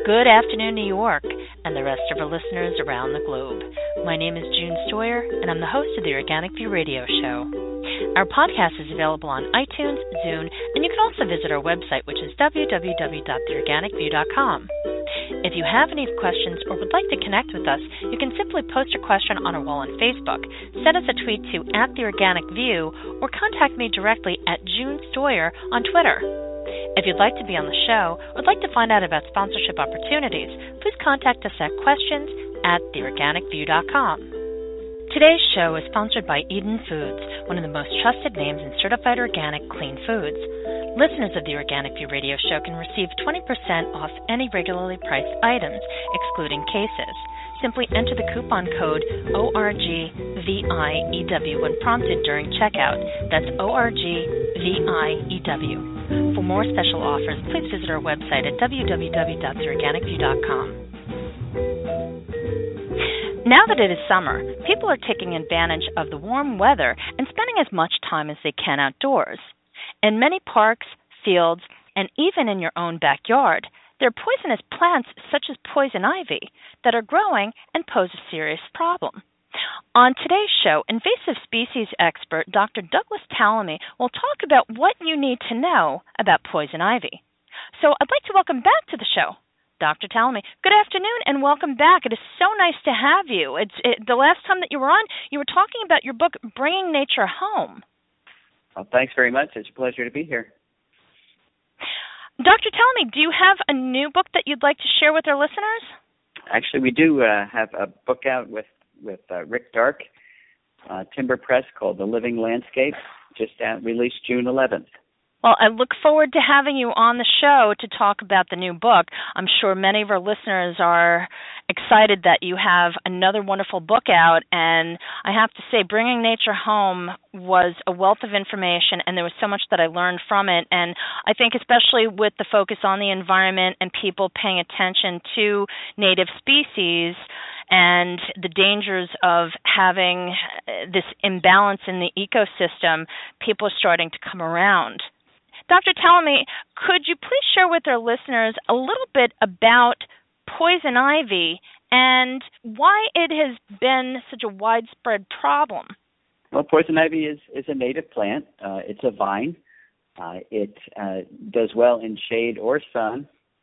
Good afternoon, New York, and the rest of our listeners around the globe. My name is June Stoyer, and I'm the host of the Organic View Radio Show. Our podcast is available on iTunes, Zune, and you can also visit our website, which is www.theorganicview.com. If you have any questions or would like to connect with us, you can simply post your question on our wall on Facebook, send us a tweet to @theorganicview, or contact me directly at June Stoyer on Twitter. If you'd like to be on the show or would like to find out about sponsorship opportunities, please contact us at questions@theorganicview.com. Today's show is sponsored by Eden Foods, one of the most trusted names in certified organic clean foods. Listeners of the Organic View Radio Show can receive 20% off any regularly priced items, excluding cases. Simply enter the coupon code ORGVIEW when prompted during checkout. That's ORGVIEW. For more special offers, please visit our website at www.theorganicview.com. Now that it is summer, people are taking advantage of the warm weather and spending as much time as they can outdoors. In many parks, fields, and even in your own backyard, there are poisonous plants such as poison ivy that are growing and pose a serious problem. On today's show, invasive species expert Dr. Douglas Tallamy will talk about what you need to know about poison ivy. So I'd like to welcome back to the show Dr. Tallamy. Good afternoon and welcome back. It is so nice to have you. The last time that you were on, you were talking about your book, Bringing Nature Home. Well, thanks very much. It's a pleasure to be here. Dr. Tallamy, do you have a new book that you'd like to share with our listeners? Actually, we do have a book out with Rick Dark, Timber Press, called The Living Landscape, just released June 11th. Well, I look forward to having you on the show to talk about the new book. I'm sure many of our listeners are excited that you have another wonderful book out, and I have to say Bringing Nature Home was a wealth of information, and there was so much that I learned from it, and I think especially with the focus on the environment and people paying attention to native species and the dangers of having this imbalance in the ecosystem, people are starting to come around. Dr. Tallamy, could you please share with our listeners a little bit about poison ivy and why it has been such a widespread problem? Well, poison ivy is a native plant. It's a vine. It does well in shade or sun.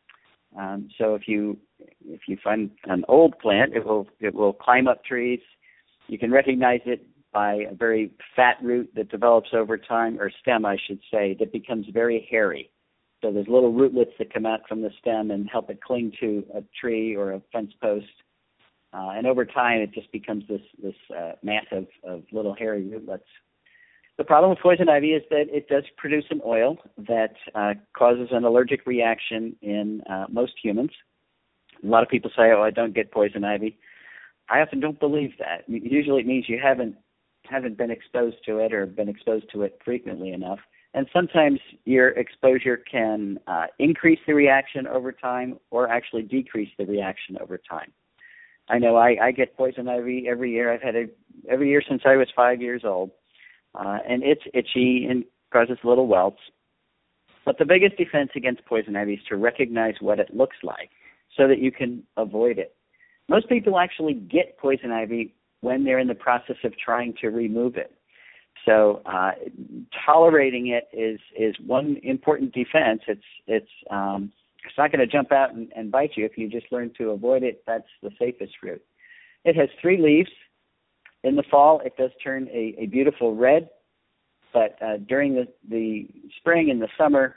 So if you find an old plant, it will climb up trees. You can recognize it by a very fat root that develops over time, or stem, I should say, that becomes very hairy. So there's little rootlets that come out from the stem and help it cling to a tree or a fence post. And over time, it just becomes this mass of little hairy rootlets. The problem with poison ivy is that it does produce an oil that causes an allergic reaction in most humans. A lot of people say, "Oh, I don't get poison ivy." I often don't believe that. Usually, it means you haven't been exposed to it or been exposed to it frequently enough. And sometimes your exposure can increase the reaction over time or actually decrease the reaction over time. I know I get poison ivy every year. I've had it every year since I was 5 years old. And it's itchy and causes little welts. But the biggest defense against poison ivy is to recognize what it looks like so that you can avoid it. Most people actually get poison ivy when they're in the process of trying to remove it. So tolerating it is one important defense. It's not going to jump out and bite you. If you just learn to avoid it, that's the safest route. It has 3 leaves. In the fall, it does turn a beautiful red, but during the spring and the summer,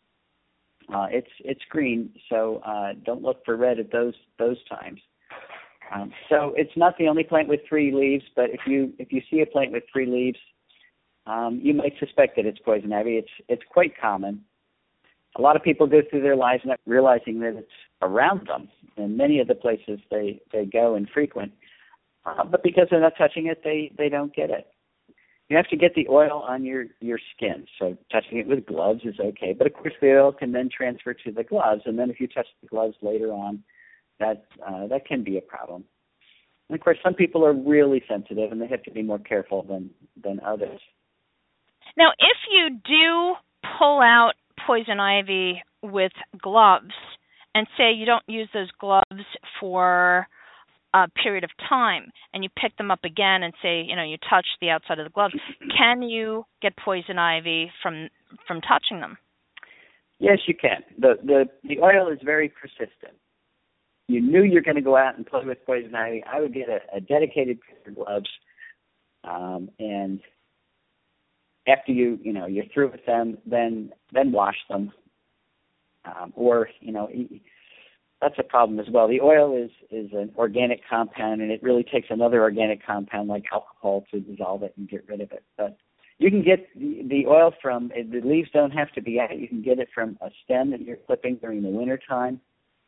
it's green. So don't look for red at those times. So it's not the only plant with 3 leaves, but if you see a plant with 3 leaves, you might suspect that it's poison ivy. It's quite common. A lot of people go through their lives not realizing that it's around them in many of the places they go and frequent. But because they're not touching it, they don't get it. You have to get the oil on your skin. So touching it with gloves is okay. But, of course, the oil can then transfer to the gloves. And then if you touch the gloves later on, that can be a problem. And, of course, some people are really sensitive, and they have to be more careful than others. Now, if you do pull out poison ivy with gloves and say you don't use those gloves for a period of time, and you pick them up again and say, you touch the outside of the gloves, can you get poison ivy from touching them? Yes, you can. The oil is very persistent. You knew you're going to go out and play with poison ivy, I would get a dedicated pair of gloves, and after you're through with them, then wash them, or that's a problem as well. The oil is an organic compound, and it really takes another organic compound like alcohol to dissolve it and get rid of it. But you can get the oil from, the leaves don't have to be out. You can get it from a stem that you're clipping during the winter time.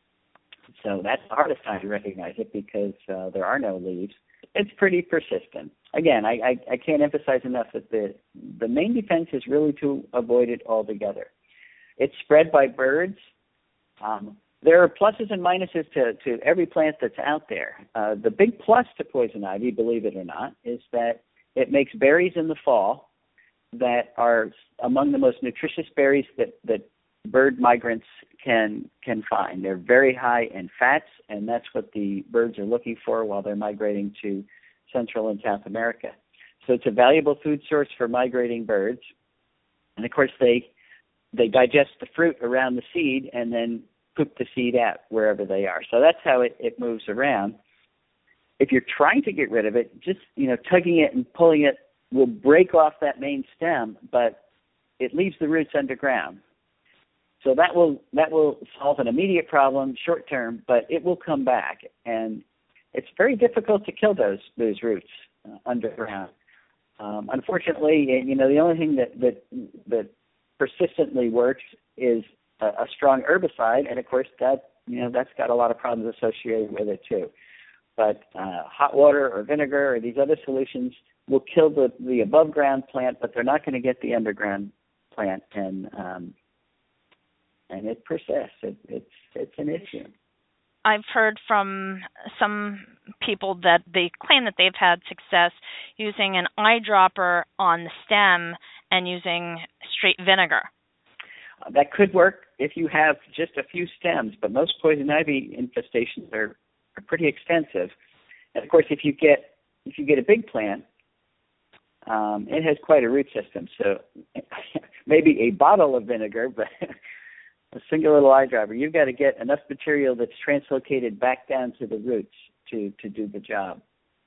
So that's the hardest time to recognize it because there are no leaves. It's pretty persistent. Again, I can't emphasize enough that the main defense is really to avoid it altogether. It's spread by birds. There are pluses and minuses to every plant that's out there. The big plus to poison ivy, believe it or not, is that it makes berries in the fall that are among the most nutritious berries that bird migrants can find. They're very high in fats, and that's what the birds are looking for while they're migrating to Central and South America. So it's a valuable food source for migrating birds. And of course, they digest the fruit around the seed and then poop the seed out wherever they are. So that's how it moves around. If you're trying to get rid of it, just tugging it and pulling it will break off that main stem, but it leaves the roots underground. So that will solve an immediate problem short term, but it will come back, and it's very difficult to kill those roots underground. Unfortunately, the only thing that persistently works is a strong herbicide, and of course that's got a lot of problems associated with it too. But hot water or vinegar or these other solutions will kill the above ground plant, but they're not going to get the underground plant, and it persists. It's an issue. I've heard from some people that they claim that they've had success using an eyedropper on the stem and using straight vinegar. That could work if you have just a few stems, but most poison ivy infestations are pretty extensive. And of course, if you get a big plant, it has quite a root system. So maybe a bottle of vinegar, but a single little eyedropper, you've got to get enough material that's translocated back down to the roots to do the job.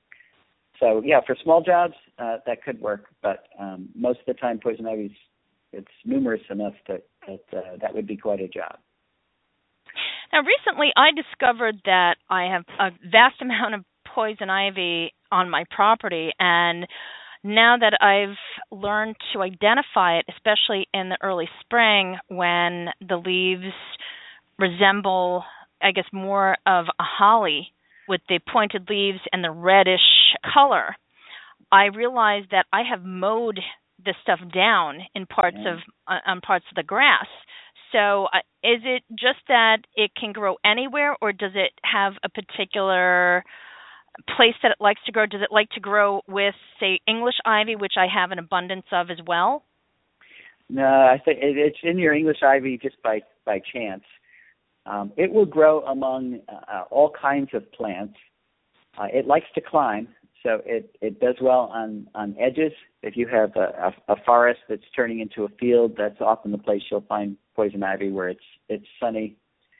So yeah, for small jobs, that could work, but most of the time poison ivy, it's numerous enough that would be quite a job. Now, recently I discovered that I have a vast amount of poison ivy on my property, and now that I've learned to identify it, especially in the early spring when the leaves resemble, I guess, more of a holly with the pointed leaves and the reddish color, I realized that I have mowed this stuff down in parts of the grass. So is it just that it can grow anywhere, or does it have a particular place that it likes to grow? Does it like to grow with, say, English ivy, which I have an abundance of as well? No, I think it's in your English ivy just by chance. It will grow among all kinds of plants. It likes to climb, so it does well on edges. If you have a forest that's turning into a field, that's often the place you'll find poison ivy, where it's sunny.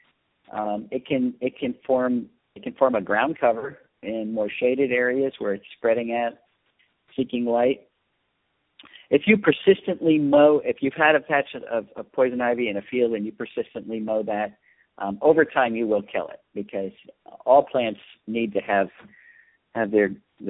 It can form a ground cover in more shaded areas where it's spreading out, seeking light. If you persistently mow, if you've had a patch of poison ivy in a field and you persistently mow that, over time you will kill it, because all plants need to have their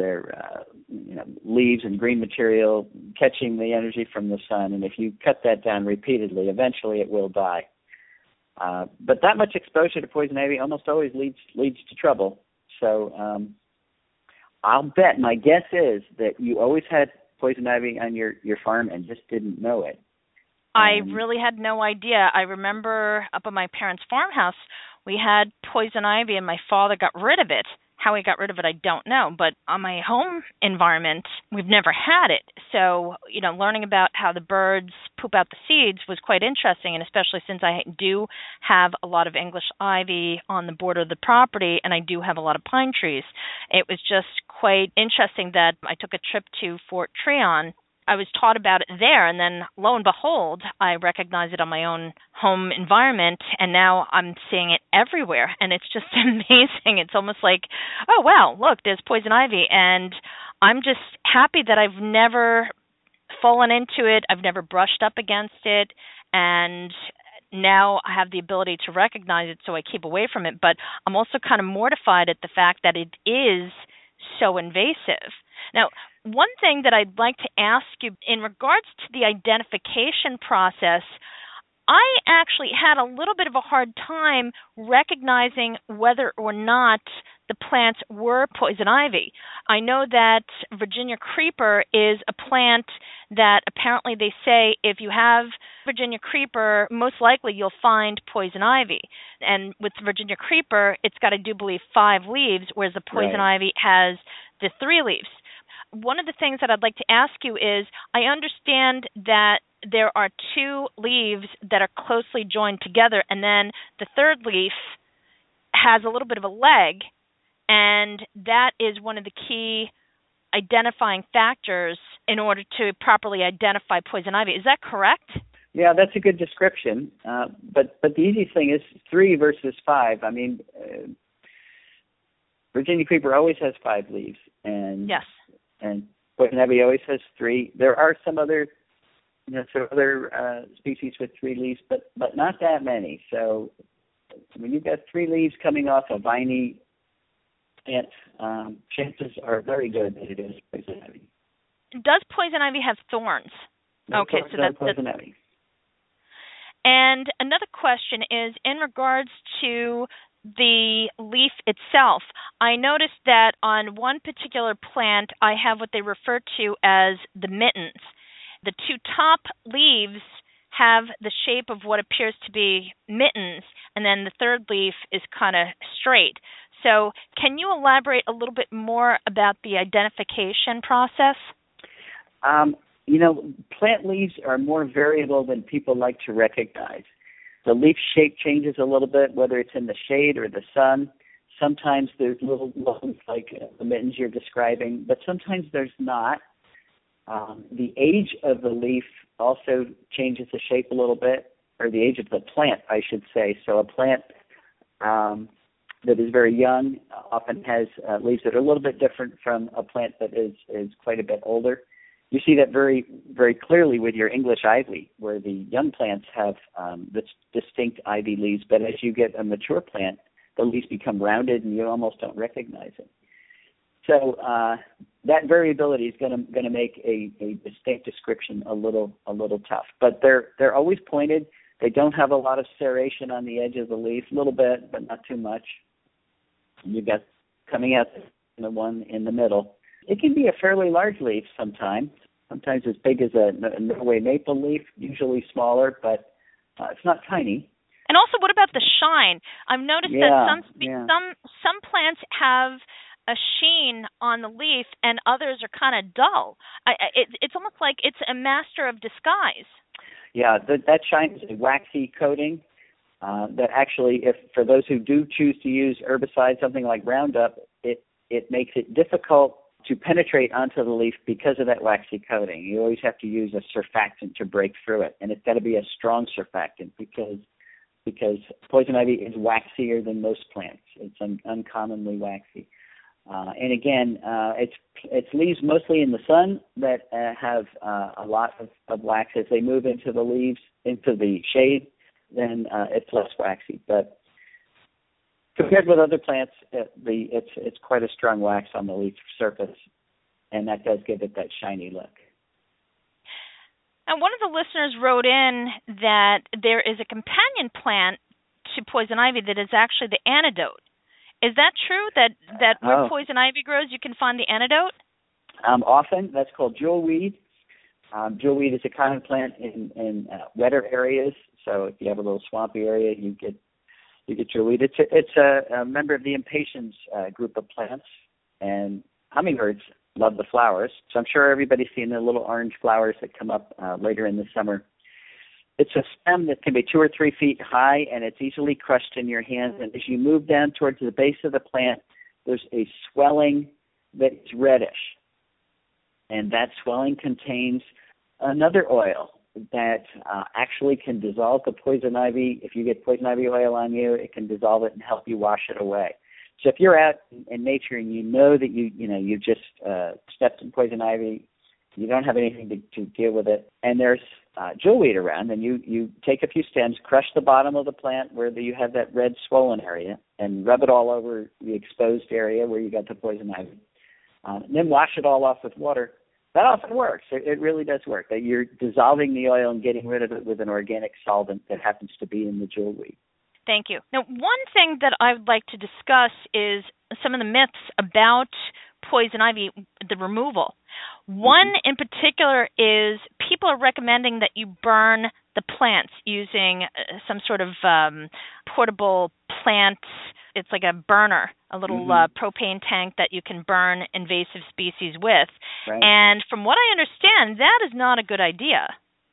leaves and green material catching the energy from the sun, and if you cut that down repeatedly, eventually it will die. But that much exposure to poison ivy almost always leads to trouble. So I'll bet, my guess is that you always had poison ivy on your farm and just didn't know it. I really had no idea. I remember up at my parents' farmhouse, we had poison ivy and my father got rid of it. How we got rid of it, I don't know. But on my home environment, we've never had it. So, learning about how the birds poop out the seeds was quite interesting, and especially since I do have a lot of English ivy on the border of the property, and I do have a lot of pine trees. It was just quite interesting that I took a trip to Fort Tryon. I was taught about it there, and then lo and behold, I recognize it on my own home environment, and now I'm seeing it everywhere, and it's just amazing. It's almost like, oh, wow, look, there's poison ivy, and I'm just happy that I've never fallen into it. I've never brushed up against it, and now I have the ability to recognize it, so I keep away from it. But I'm also kind of mortified at the fact that it is so invasive. Now, one thing that I'd like to ask you in regards to the identification process, I actually had a little bit of a hard time recognizing whether or not the plants were poison ivy. I know that Virginia creeper is a plant that apparently they say if you have Virginia creeper, most likely you'll find poison ivy. And with Virginia creeper, it's got, I do believe, 5 leaves, whereas the poison ivy has the 3 leaves. One of the things that I'd like to ask you is, I understand that there are 2 leaves that are closely joined together, and then the 3rd leaf has a little bit of a leg, and that is one of the key identifying factors in order to properly identify poison ivy. Is that correct? Yeah, that's a good description. But the easiest thing is 3 versus 5. I mean, Virginia creeper always has 5 leaves, and yes. And poison ivy always has 3. There are some other, species with 3 leaves, but not that many. So when you've got 3 leaves coming off a viney plant, chances are very good that it is poison ivy. Does poison ivy have thorns? No, okay, so that's poison ivy. And another question is in regards to the leaf itself. I noticed that on one particular plant, I have what they refer to as the mittens. The 2 top leaves have the shape of what appears to be mittens, and then the 3rd leaf is kind of straight. So can you elaborate a little bit more about the identification process? Plant leaves are more variable than people like to recognize. The leaf shape changes a little bit, whether it's in the shade or the sun. Sometimes there's little lumps like the mittens you're describing, but sometimes there's not. The age of the leaf also changes the shape a little bit, or the age of the plant, I should say. So a plant that is very young often has leaves that are a little bit different from a plant that is quite a bit older. You see that very, very clearly with your English ivy, where the young plants have this distinct ivy leaves, but as you get a mature plant, the leaves become rounded and you almost don't recognize it. So that variability is going to make a distinct description a little tough. But they're always pointed. They don't have a lot of serration on the edge of the leaf, a little bit, but not too much. And you've got coming out the one in the middle. It can be a fairly large leaf sometimes as big as a Norway maple leaf, usually smaller, but it's not tiny. And also, what about the shine? I've noticed that some plants have a sheen on the leaf, and others are kind of dull. It's almost like it's a master of disguise. Yeah, that shine is a waxy coating that actually, if for those who do choose to use herbicide, something like Roundup, it makes it difficult to penetrate onto the leaf because of that waxy coating. You always have to use a surfactant to break through it, and it's got to be a strong surfactant because poison ivy is waxier than most plants. It's uncommonly waxy. And again, it's leaves mostly in the sun that have a lot of wax. As they move into the leaves, into the shade, then it's less waxy. But compared with other plants, it's quite a strong wax on the leaf surface, and that does give it that shiny look. And one of the listeners wrote in that there is a companion plant to poison ivy that is actually the antidote. Is that true, that where poison ivy grows, you can find the antidote? Often. That's called jewelweed. Jewelweed is a common plant in wetter areas. So if you have a little swampy area, you get You get jewelweed. It's a member of the impatiens group of plants, and hummingbirds love the flowers. So I'm sure everybody's seen the little orange flowers that come up later in the summer. It's a stem that can be 2 or 3 feet high, and it's easily crushed in your hands. And as you move down towards the base of the plant, there's a swelling that's reddish. And that swelling contains another oil that actually can dissolve the poison ivy. If you get poison ivy oil on you, it can dissolve it and help you wash it away. So if you're out in nature and you know that you just stepped in poison ivy, you don't have anything to deal with it, and there's jewelweed around, and you take a few stems, crush the bottom of the plant where you have that red swollen area, and rub it all over the exposed area where you got the poison ivy. And then wash it all off with water. That often works. It really does work. That you're dissolving the oil and getting rid of it with an organic solvent that happens to be in the jewelweed. Thank you. Now, one thing that I would like to discuss is some of the myths about poison ivy, the removal. One in particular is people are recommending that you burn the plants using some sort of portable plant. It's like a burner, a little propane tank that you can burn invasive species with. Right. And from what I understand, that is not a good idea.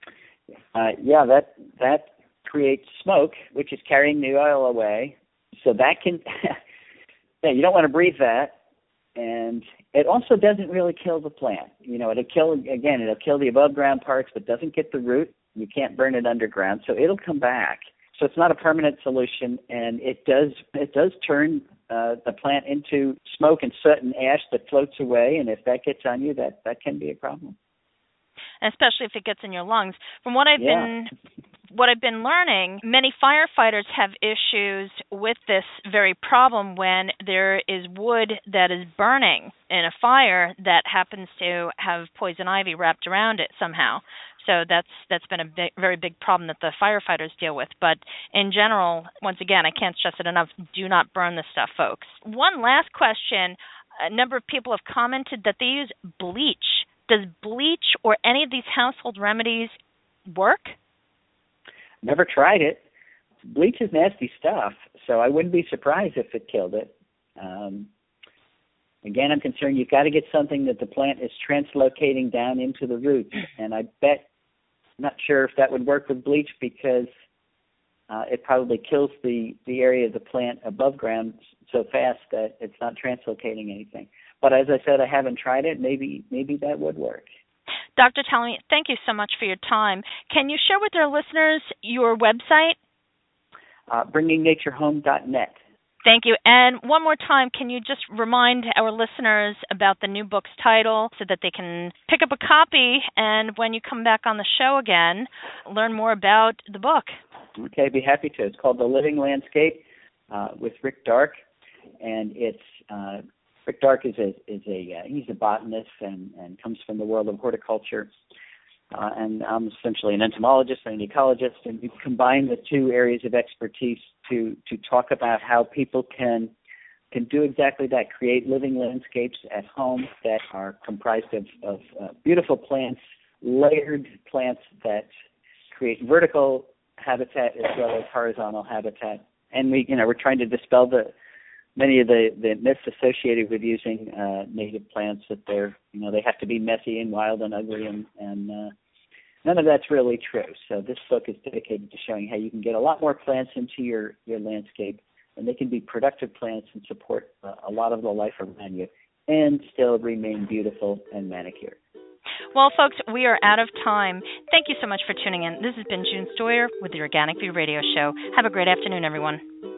Yeah, that creates smoke, which is carrying the oil away. So that can, yeah, you don't want to breathe that. And it also doesn't really kill the plant. It'll kill the above ground parts, but doesn't get the root. You can't burn it underground, so it'll come back. So it's not a permanent solution, and it does turn the plant into smoke and soot and ash that floats away. And if that gets on you, that can be a problem. And especially if it gets in your lungs. From what I've been learning, many firefighters have issues with this very problem when there is wood that is burning in a fire that happens to have poison ivy wrapped around it somehow. So that's been a very big problem that the firefighters deal with. But in general, once again, I can't stress it enough, do not burn this stuff, folks. One last question. A number of people have commented that they use bleach. Does bleach or any of these household remedies work? Never tried it. Bleach is nasty stuff, so I wouldn't be surprised if it killed it. Again, I'm concerned you've got to get something that the plant is translocating down into the roots, and I'm not sure if that would work with bleach because it probably kills the area of the plant above ground so fast that it's not translocating anything. But as I said, I haven't tried it. Maybe that would work. Dr. Tallamy, thank you so much for your time. Can you share with our listeners your website? BringingNatureHome.net. Thank you. And one more time, can you just remind our listeners about the new book's title so that they can pick up a copy and when you come back on the show again, learn more about the book? Okay, I'd be happy to. It's called The Living Landscape with Rick Darke, and it's Rick Darke he's a botanist and comes from the world of horticulture. And I'm essentially an entomologist and an ecologist, and we've combined the two areas of expertise to talk about how people can do exactly that, create living landscapes at home that are comprised of beautiful plants, layered plants that create vertical habitat as well as horizontal habitat. And we're trying to dispel many of the myths associated with using native plants, that they have to be messy and wild and ugly, and none of that's really true. So this book is dedicated to showing how you can get a lot more plants into your landscape, and they can be productive plants and support a lot of the life around you and still remain beautiful and manicured. Well, folks, we are out of time. Thank you so much for tuning in. This has been June Stoyer with the Organic View Radio Show. Have a great afternoon, everyone.